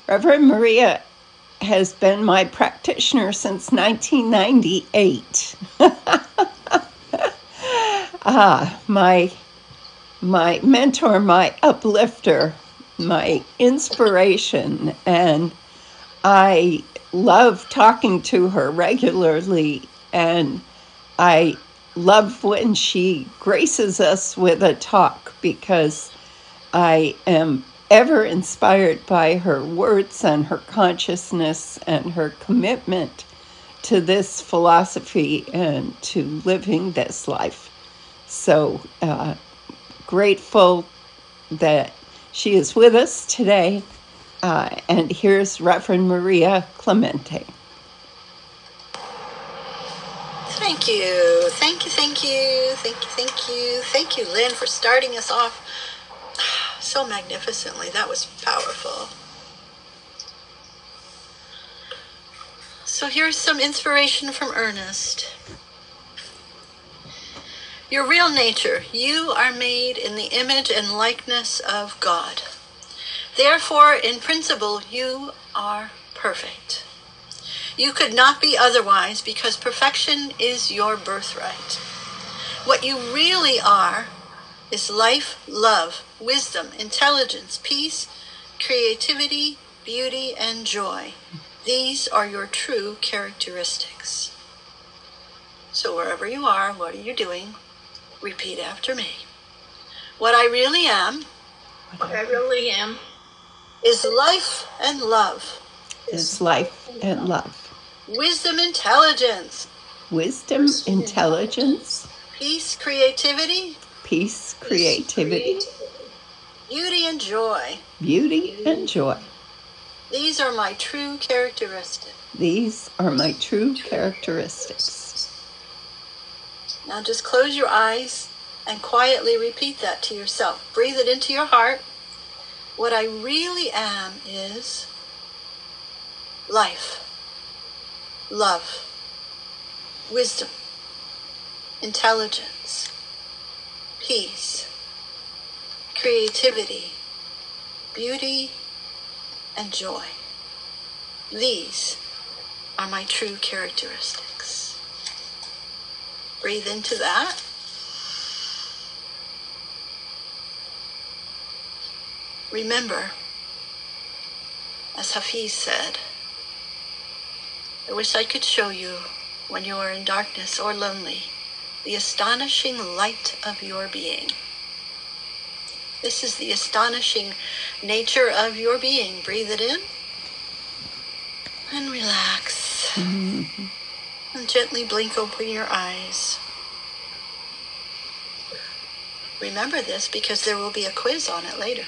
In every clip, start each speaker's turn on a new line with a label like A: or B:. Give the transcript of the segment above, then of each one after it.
A: Reverend Maria has been my practitioner since 1998. My mentor, my uplifter, my inspiration, and I love talking to her regularly, and I love when she graces us with a talk because I am ever inspired by her words and her consciousness and her commitment to this philosophy and to living this life. So grateful that she is with us today. And here's Reverend Maria Clemente.
B: Thank you. Thank you, thank you, thank you, thank you. Thank you, Lynn, for starting us off so magnificently. That was powerful. So here's some inspiration from Ernest. Your real nature, you are made in the image and likeness of God. Therefore, in principle, you are perfect. You could not be otherwise because perfection is your birthright. What you really are is life, love, wisdom, intelligence, peace, creativity, beauty, and joy. These are your true characteristics. So wherever you are, what are you doing? Repeat after me. What I really am is life and love.
A: Is life and love.
B: Wisdom, intelligence.
A: Wisdom, intelligence.
B: Peace, creativity.
A: Peace, creativity.
B: Beauty and joy.
A: Beauty and joy.
B: These are my true characteristics.
A: These are my true characteristics.
B: Now just close your eyes and quietly repeat that to yourself. Breathe it into your heart. What I really am is life, love, wisdom, intelligence, peace, creativity, beauty, and joy. These are my true characteristics. Breathe into that. Remember, as Hafiz said, I wish I could show you, when you are in darkness or lonely, the astonishing light of your being. This is the astonishing nature of your being. Breathe it in and relax.
A: Mm-hmm.
B: And gently blink open your eyes. Remember this because there will be a quiz on it later.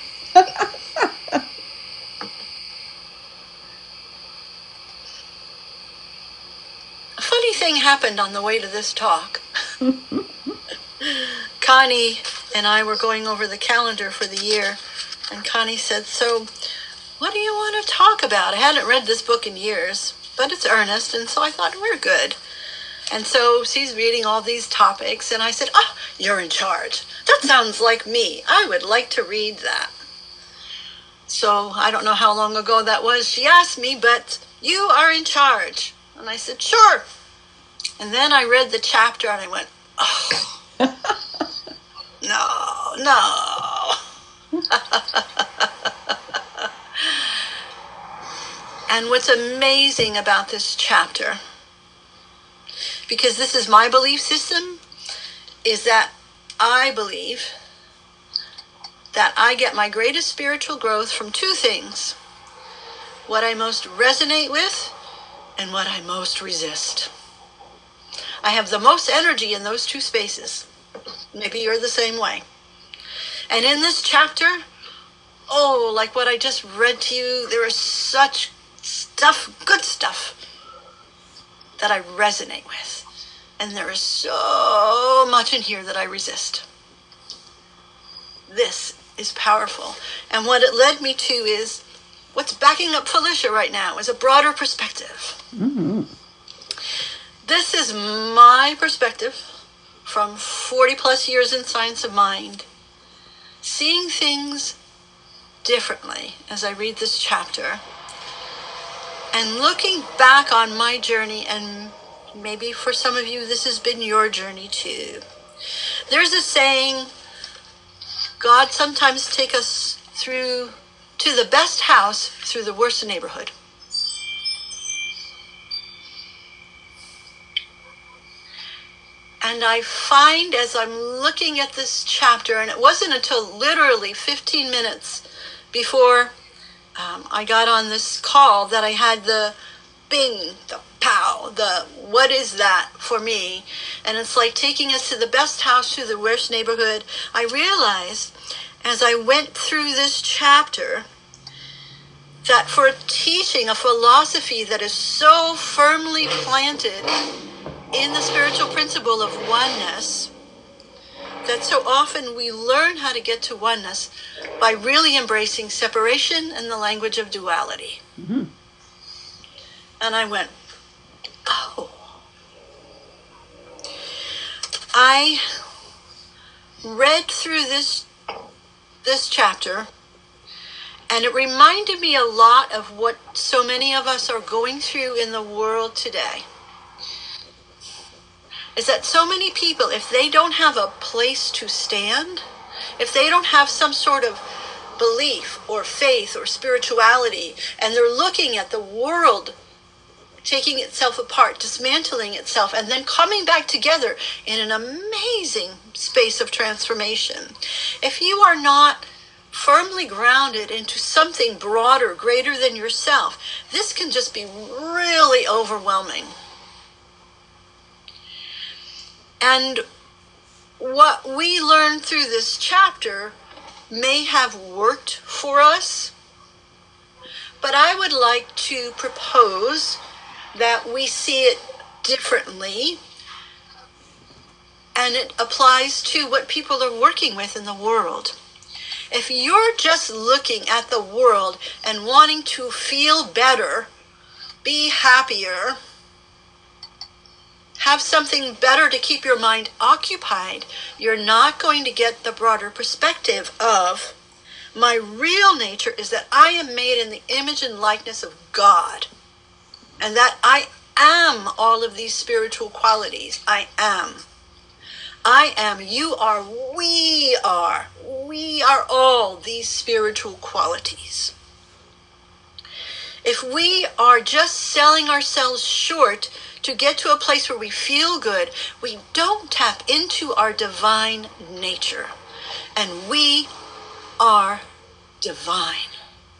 B: A funny thing happened on the way to this talk. Connie and I were going over the calendar for the year, and Connie said, "So, what do you want to talk about?" I hadn't read this book in years, but it's Ernest, and so I thought, we're good. And so she's reading all these topics, and I said, you're in charge. That sounds like me. I would like to read that. So I don't know how long ago that was. She asked me, but you are in charge. And I said, sure. And then I read the chapter, and I went, no. And what's amazing about this chapter, because this is my belief system, is that I believe that I get my greatest spiritual growth from two things: what I most resonate with and what I most resist. I have the most energy in those two spaces. Maybe you're the same way. And in this chapter, like what I just read to you, there is such stuff, good stuff, that I resonate with. And there is so much in here that I resist. This is powerful. And what it led me to is what's backing up Felicia right now is a broader perspective.
A: Mm-hmm.
B: This is my perspective from 40 plus years in science of mind, seeing things differently as I read this chapter. And looking back on my journey, and maybe for some of you this has been your journey too. There's a saying, God sometimes takes us through to the best house through the worst neighborhood. And I find as I'm looking at this chapter, and it wasn't until literally 15 minutes before I got on this call that I had the bing, the pow, the what is that for me? And it's like taking us to the best house through the worst neighborhood. I realized as I went through this chapter that for teaching a philosophy that is so firmly planted in the spiritual principle of oneness, that so often we learn how to get to oneness by really embracing separation and the language of duality. Mm-hmm. And I went, oh. I read through this chapter, and it reminded me a lot of what so many of us are going through in the world today. Is that so many people, if they don't have a place to stand, if they don't have some sort of belief or faith or spirituality, and they're looking at the world taking itself apart, dismantling itself, and then coming back together in an amazing space of transformation. If you are not firmly grounded into something broader, greater than yourself, this can just be really overwhelming. And what we learn through this chapter may have worked for us, but I would like to propose that we see it differently, and it applies to what people are working with in the world. If you're just looking at the world and wanting to feel better, be happier, have something better to keep your mind occupied, you're not going to get the broader perspective of my real nature is that I am made in the image and likeness of God, and that I am all of these spiritual qualities. I am, you are, we are all these spiritual qualities. If we are just selling ourselves short to get to a place where we feel good, we don't tap into our divine nature. And we are divine.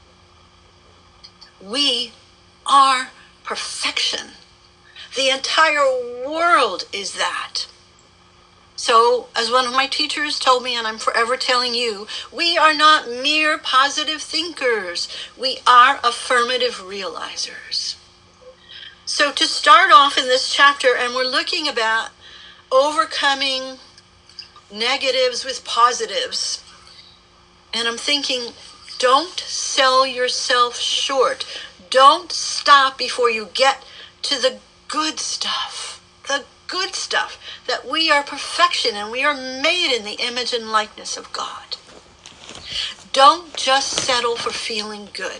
B: We are perfection. The entire world is that. So, as one of my teachers told me, and I'm forever telling you, we are not mere positive thinkers. We are affirmative realizers. So to start off in this chapter, and we're looking about overcoming negatives with positives. And I'm thinking, don't sell yourself short. Don't stop before you get to the good stuff. The good stuff, that we are perfection and we are made in the image and likeness of God. Don't just settle for feeling good.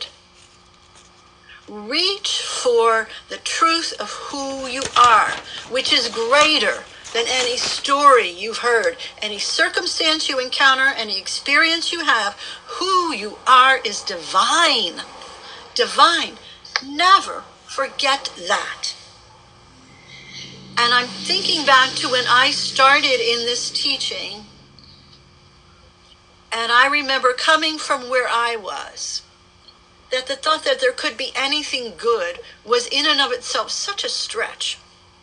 B: Reach for the truth of who you are, which is greater than any story you've heard, any circumstance you encounter, any experience you have. Who you are is divine. Divine. Never forget that. And I'm thinking back to when I started in this teaching, and I remember coming from where I was, that the thought that there could be anything good was in and of itself such a stretch.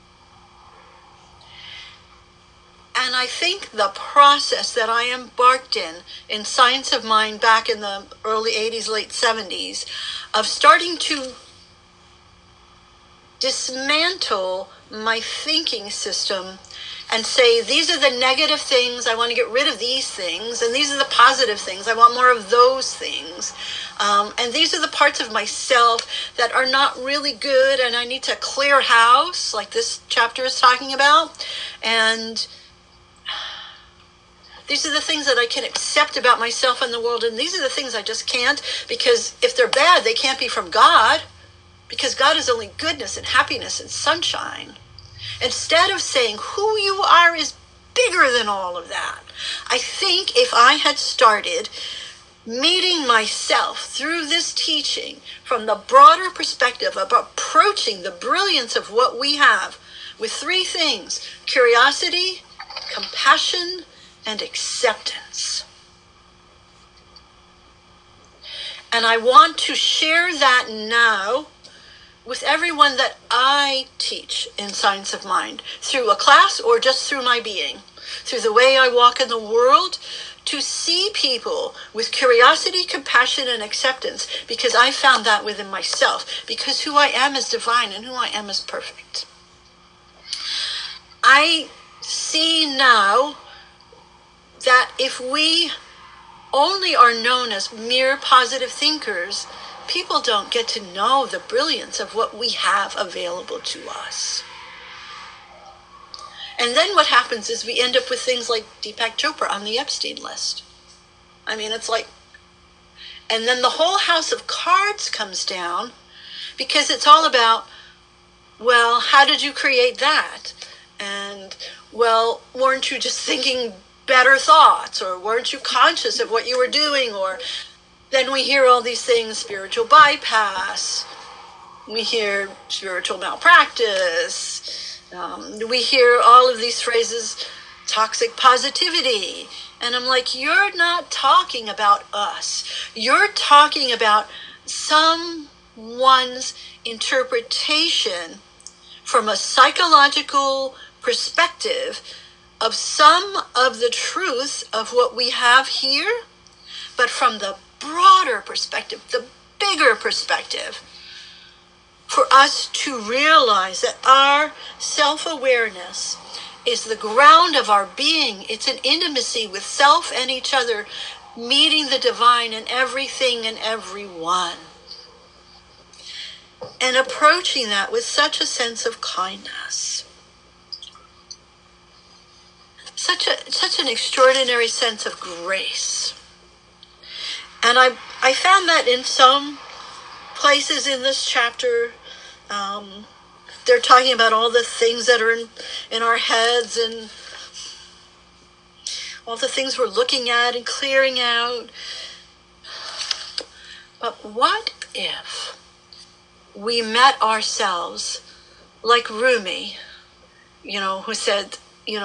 B: And I think the process that I embarked in Science of Mind back in the early 80s, late 70s, of starting to dismantle my thinking system and say, these are the negative things, I want to get rid of these things, and these are the positive things, I want more of those things. And these are the parts of myself that are not really good, and I need to clear house, like this chapter is talking about. And these are the things that I can accept about myself and the world, and these are the things I just can't, because if they're bad, they can't be from God. because God is only goodness and happiness and sunshine, instead of saying who you are is bigger than all of that, I think if I had started meeting myself through this teaching from the broader perspective of approaching the brilliance of what we have with three things: curiosity, compassion, and acceptance. And I want to share that now with everyone that I teach in Science of Mind, through a class or just through my being, through the way I walk in the world, to see people with curiosity, compassion, and acceptance, because I found that within myself, because who I am is divine and who I am is perfect. I see now that if we only are known as mere positive thinkers, people don't get to know the brilliance of what we have available to us. And then what happens is we end up with things like Deepak Chopra on the Epstein list. I mean, it's like, and then the whole house of cards comes down, because it's all about, well, how did you create that? And, well, weren't you just thinking better thoughts? Or weren't you conscious of what you were doing? Or then we hear all these things: spiritual bypass. We hear spiritual malpractice. We hear all of these phrases, toxic positivity. And I'm like, you're not talking about us. You're talking about someone's interpretation from a psychological perspective of some of the truth of what we have here, but from the broader perspective, the bigger perspective, for us to realize that our self-awareness is the ground of our being. It's an intimacy with self and each other, meeting the divine in everything and everyone, and approaching that with such a sense of kindness, such an extraordinary sense of grace. And I found that in some places in this chapter, they're talking about all the things that are in our heads and all the things we're looking at and clearing out. But what if we met ourselves like Rumi, who said,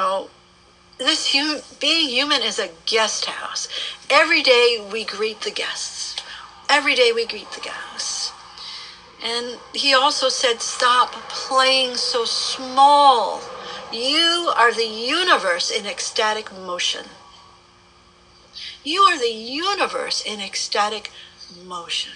B: being human is a guest house. Every day we greet the guests. Every day we greet the guests. And he also said, stop playing so small. You are the universe in ecstatic motion. You are the universe in ecstatic motion.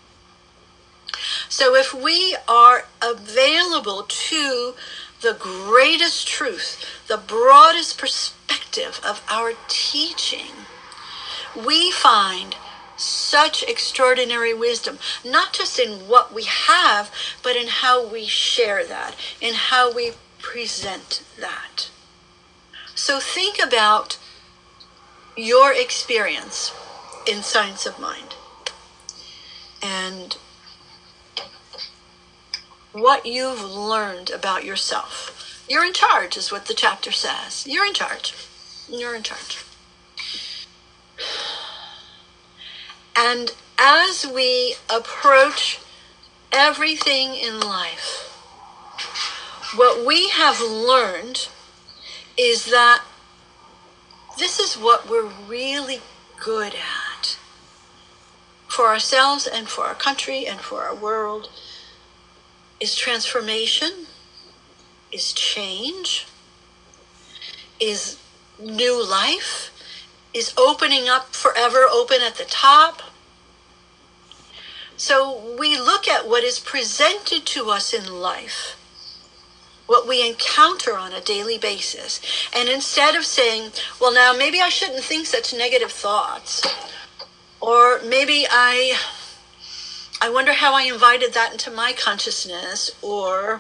B: So if we are available to the greatest truth, the broadest perspective of our teaching, we find such extraordinary wisdom, not just in what we have, but in how we share that, in how we present that. So think about your experience in Science of Mind and what you've learned about yourself. You're in charge, is what the chapter says. You're in charge. You're in charge. And as we approach everything in life, what we have learned is that this is what we're really good at for ourselves and for our country and for our world, is transformation, is change, is new life, is opening up forever, open at the top. So we look at what is presented to us in life, what we encounter on a daily basis. And instead of saying, well, now maybe I shouldn't think such negative thoughts, or maybe I wonder how I invited that into my consciousness, or,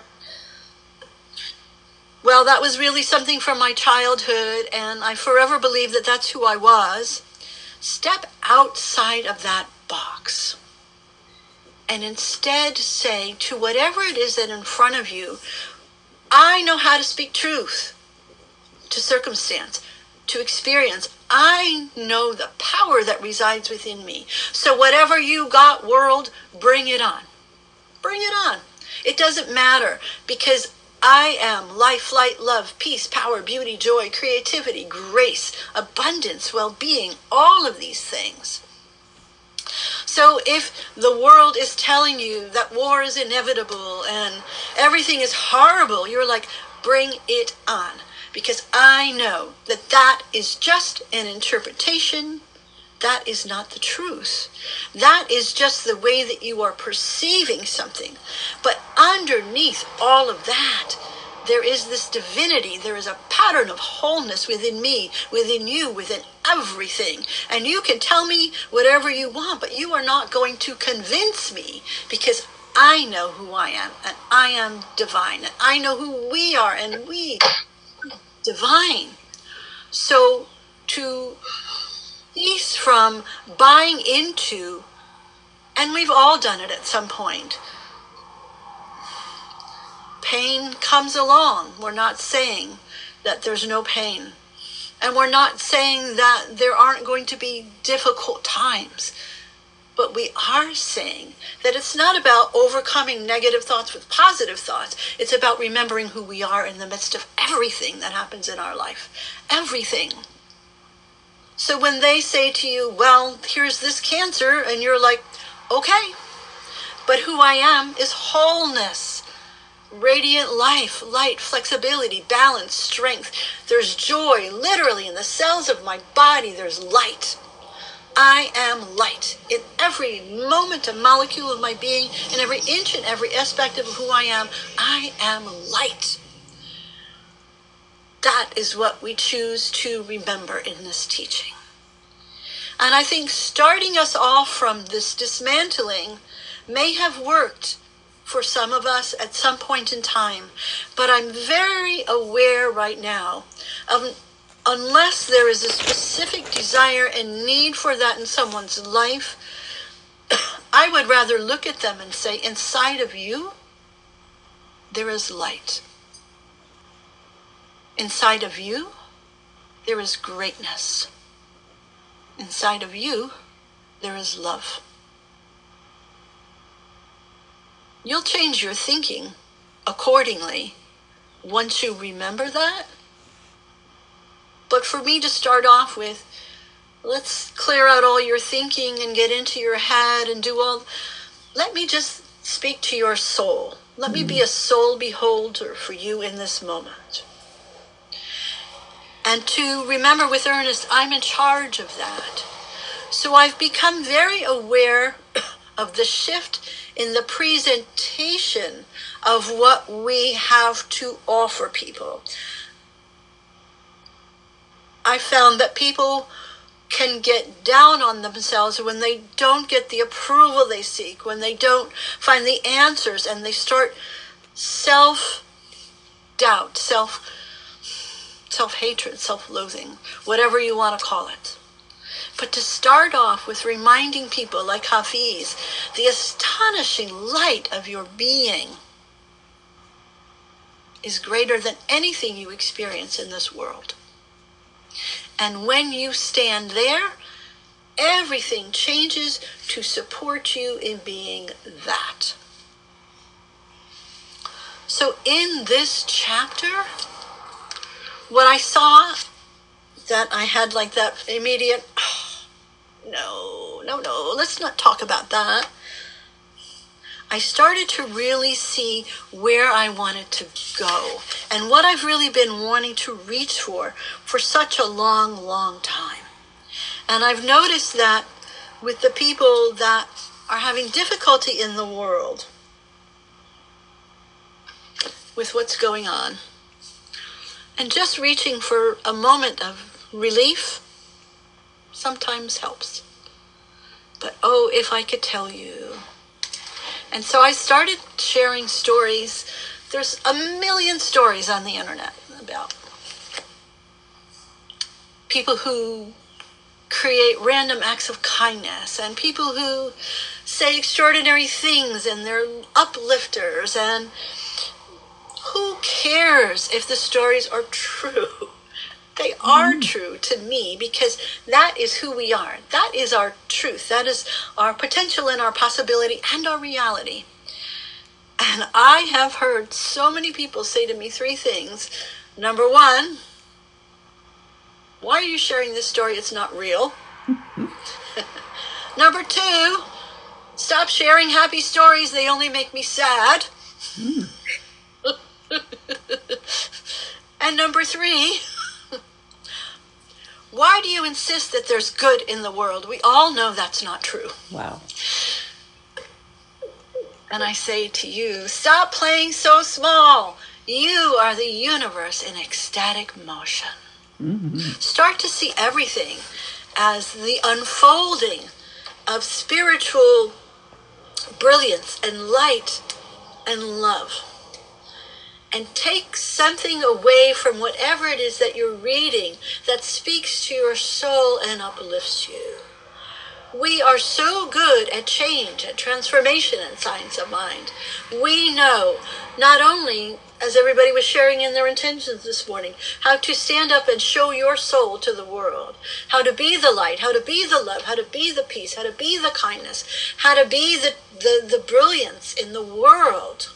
B: well, that was really something from my childhood, and I forever believe that that's who I was. Step outside of that box and instead say to whatever it is that in front of you, I know how to speak truth to circumstance, to experience. I know the power that resides within me. So whatever you got, world, bring it on. Bring it on. It doesn't matter, because I am life, light, love, peace, power, beauty, joy, creativity, grace, abundance, well-being, all of these things. So if the world is telling you that war is inevitable and everything is horrible, you're like, bring it on. Because I know that that is just an interpretation. That is not the truth. That is just the way that you are perceiving something. But underneath all of that, there is this divinity. There is a pattern of wholeness within me, within you, within everything. And you can tell me whatever you want, but you are not going to convince me, because I know who I am, and I am divine. And I know who we are, and we divine. So to cease from buying into, and we've all done it at some point, pain comes along. We're not saying that there's no pain. And we're not saying that there aren't going to be difficult times. But we are saying that it's not about overcoming negative thoughts with positive thoughts. It's about remembering who we are in the midst of everything that happens in our life. Everything. So when they say to you, well, here's this cancer, and you're like, okay, but who I am is wholeness, radiant life, light, flexibility, balance, strength. There's joy, literally, in the cells of my body. There's light. I am light in every moment and molecule of my being, in every inch and every aspect of who I am. I am light. That is what we choose to remember in this teaching. And I think starting us off from this dismantling may have worked for some of us at some point in time, but I'm very aware right now of, unless there is a specific desire and need for that in someone's life, I would rather look at them and say, inside of you, there is light. Inside of you, there is greatness. Inside of you, there is love. You'll change your thinking accordingly once you remember that. But for me to start off with, let's clear out all your thinking and get into your head and do all, let me just speak to your soul. Let me be a soul beholder for you in this moment. And to remember with Ernest, I'm in charge of that. So I've become very aware of the shift in the presentation of what we have to offer people. I found that people can get down on themselves when they don't get the approval they seek, when they don't find the answers, and they start self-doubt, self-hatred, self-loathing, whatever you want to call it. But to start off with reminding people like Hafiz, the astonishing light of your being is greater than anything you experience in this world. And when you stand there, everything changes to support you in being that. So in this chapter, what I saw, that I had like that immediate, no, let's not talk about that. I started to really see where I wanted to go and what I've really been wanting to reach for such a long, long time. And I've noticed that with the people that are having difficulty in the world with what's going on, and just reaching for a moment of relief sometimes helps. But oh, if I could tell you. And so I started sharing stories. There's a million stories on the internet about people who create random acts of kindness, and people who say extraordinary things and they're uplifters, and who cares if the stories are true? They are true to me because that is who we are. That is our truth. That is our potential and our possibility and our reality. And I have heard so many people say to me three things. Number one, why are you sharing this story? It's not real. Number two, stop sharing happy stories. They only make me sad. And number three, why do you insist that there's good in the world? We all know that's not true.
A: Wow.
B: And I say to you, stop playing so small. You are the universe in ecstatic motion. Start to see everything as the unfolding of spiritual brilliance and light and love. And take something away from whatever it is that you're reading that speaks to your soul and uplifts you. We are so good at change, at transformation in Science of Mind. We know not only, as everybody was sharing in their intentions this morning, how to stand up and show your soul to the world, how to be the light, how to be the love, how to be the peace, how to be the kindness, how to be the brilliance in the world.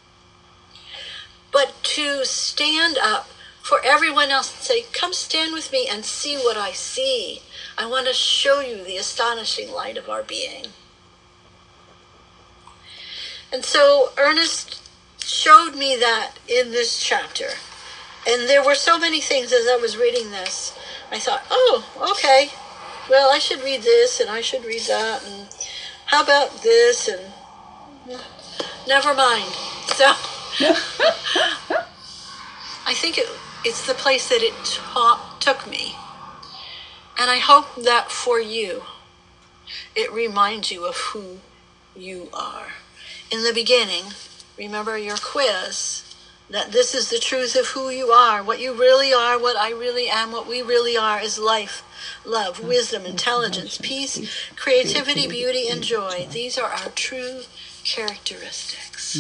B: But to stand up for everyone else and say, come stand with me and see what I see. I want to show you the astonishing light of our being. And so Ernest showed me that in this chapter. And there were so many things as I was reading this. I thought, oh, okay. Well, I should read this and I should read that. And how about this? And never mind. So I think it's the place that it took me. And I hope that for you, it reminds you of who you are. In the beginning, remember your quiz, that this is the truth of who you are, what you really are, what I really am, what we really are is life, love, wisdom, intelligence, peace, creativity, beauty, and joy. These are our true characteristics.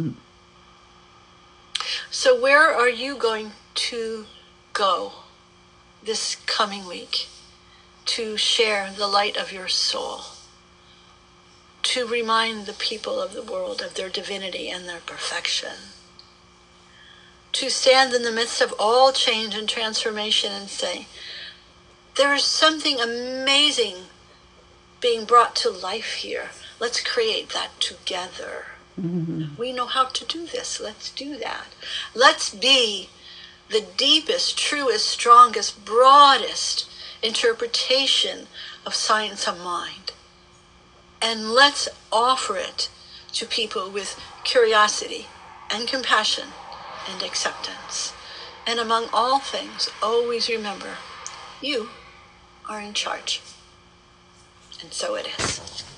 B: So where are you going to go this coming week to share the light of your soul, to remind the people of the world of their divinity and their perfection, to stand in the midst of all change and transformation and say, there is something amazing being brought to life here. Let's create that together. We know how to do this. Let's do that. Let's be the deepest, truest, strongest, broadest interpretation of Science of Mind. And let's offer it to people with curiosity and compassion and acceptance. And among all things, always remember, you are in charge. And so it is.